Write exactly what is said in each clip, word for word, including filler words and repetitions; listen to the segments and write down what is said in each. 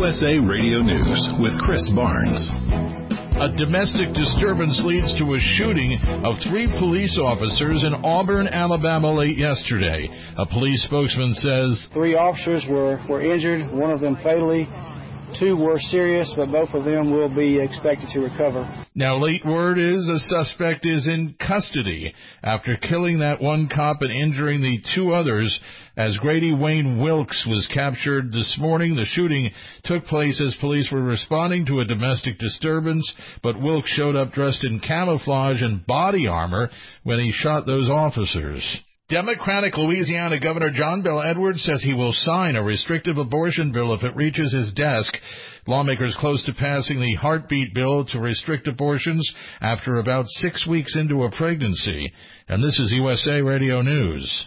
U S A Radio News with Chris Barnes. A domestic disturbance leads to a shooting of three police officers in Auburn, Alabama late yesterday. A police spokesman says three officers were, were injured, one of them fatally. Two were serious, but both of them will be expected to recover. Now, late word is a suspect is in custody after killing that one cop and injuring the two others. As Grady Wayne Wilkes was captured this morning, the shooting took place as police were responding to a domestic disturbance, but Wilkes showed up dressed in camouflage and body armor when he shot those officers. Democratic Louisiana Governor John Bel Edwards says he will sign a restrictive abortion bill if it reaches his desk. Lawmakers close to passing the heartbeat bill to restrict abortions after about six weeks into a pregnancy. And this is U S A Radio News.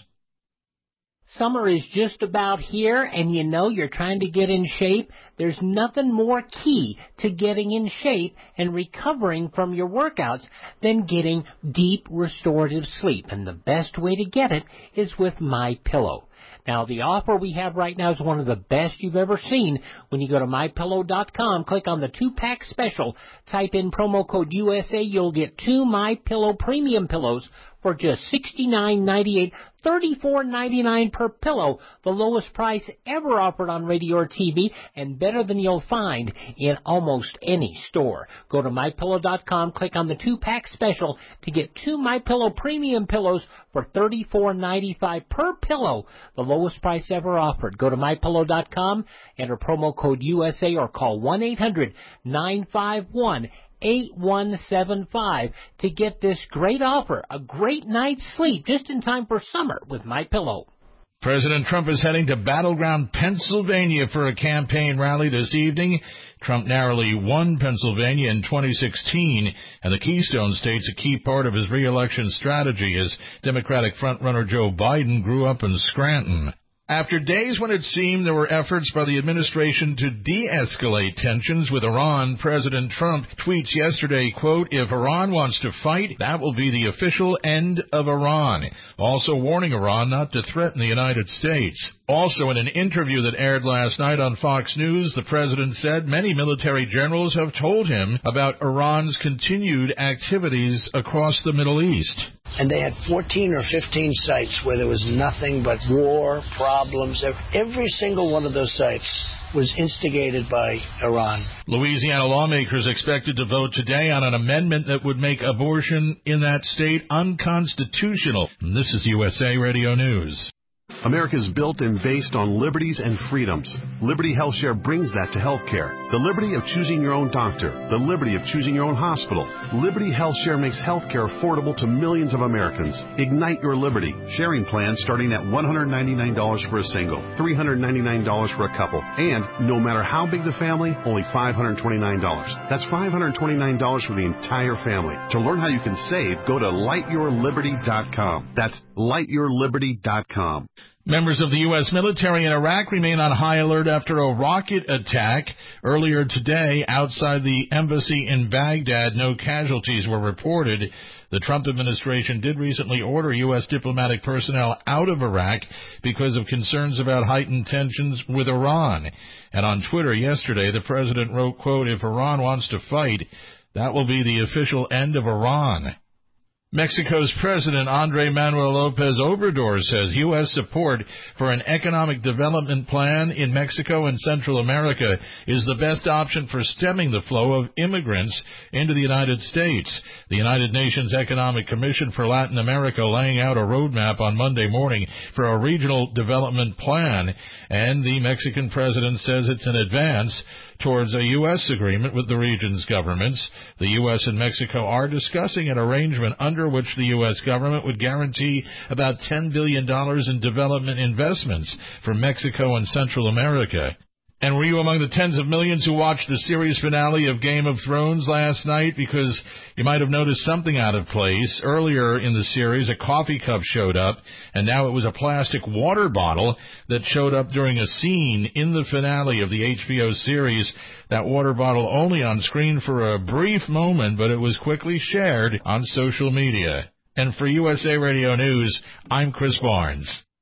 Summer is just about here, and you know you're trying to get in shape. There's nothing more key to getting in shape and recovering from your workouts than getting deep restorative sleep. And the best way to get it is with MyPillow. Now, the offer we have right now is one of the best you've ever seen. When you go to my pillow dot com, click on the two-pack special, type in promo code U S A, you'll get two MyPillow premium pillows for just sixty-nine ninety-eight, thirty-four ninety-nine per pillow, the lowest price ever offered on radio or T V, and better than you'll find in almost any store. Go to my pillow dot com, click on the two-pack special to get two MyPillow premium pillows for thirty-four ninety-five per pillow, the lowest price ever offered. Go to my pillow dot com, enter promo code U S A, or call one eight hundred nine five one eight one seven five to get this great offer, a great night's sleep just in time for summer with MyPillow. President Trump is heading to battleground Pennsylvania for a campaign rally this evening. Trump narrowly won Pennsylvania in twenty sixteen, and the Keystone State's a key part of his re-election strategy as Democratic frontrunner Joe Biden grew up in Scranton. After days when it seemed there were efforts by the administration to de-escalate tensions with Iran, President Trump tweets yesterday, quote, "If Iran wants to fight, that will be the official end of Iran," also warning Iran not to threaten the United States. Also, in an interview that aired last night on Fox News, the president said many military generals have told him about Iran's continued activities across the Middle East. And they had fourteen or fifteen sites where there was nothing but war, problems. Every single one of those sites was instigated by Iran. Louisiana lawmakers expected to vote today on an amendment that would make abortion in that state unconstitutional. And this is U S A Radio News. America is built and based on liberties and freedoms. Liberty HealthShare brings that to healthcare. The liberty of choosing your own doctor. The liberty of choosing your own hospital. Liberty HealthShare makes healthcare affordable to millions of Americans. Ignite your liberty. Sharing plans starting at one hundred ninety-nine dollars for a single, three hundred ninety-nine dollars for a couple, and no matter how big the family, only five hundred twenty-nine dollars. That's five hundred twenty-nine dollars for the entire family. To learn how you can save, go to light your liberty dot com. That's light your liberty dot com. Members of the U S military in Iraq remain on high alert after a rocket attack earlier today outside the embassy in Baghdad. No casualties were reported. The Trump administration did recently order U S diplomatic personnel out of Iraq because of concerns about heightened tensions with Iran. And on Twitter yesterday, the president wrote, quote, "If Iran wants to fight, that will be the official end of Iran." Mexico's President Andrés Manuel López Obrador says U S support for an economic development plan in Mexico and Central America is the best option for stemming the flow of immigrants into the United States. The United Nations Economic Commission for Latin America laying out a roadmap on Monday morning for a regional development plan, and the Mexican president says it's an advance towards a U S agreement with the region's governments. The U S and Mexico are discussing an arrangement under which the U S government would guarantee about ten billion dollars in development investments for Mexico and Central America. And were you among the tens of millions who watched the series finale of Game of Thrones last night? Because you might have noticed something out of place. Earlier in the series, a coffee cup showed up, and now it was a plastic water bottle that showed up during a scene in the finale of the H B O series. That water bottle only on screen for a brief moment, but it was quickly shared on social media. And for U S A Radio News, I'm Chris Barnes.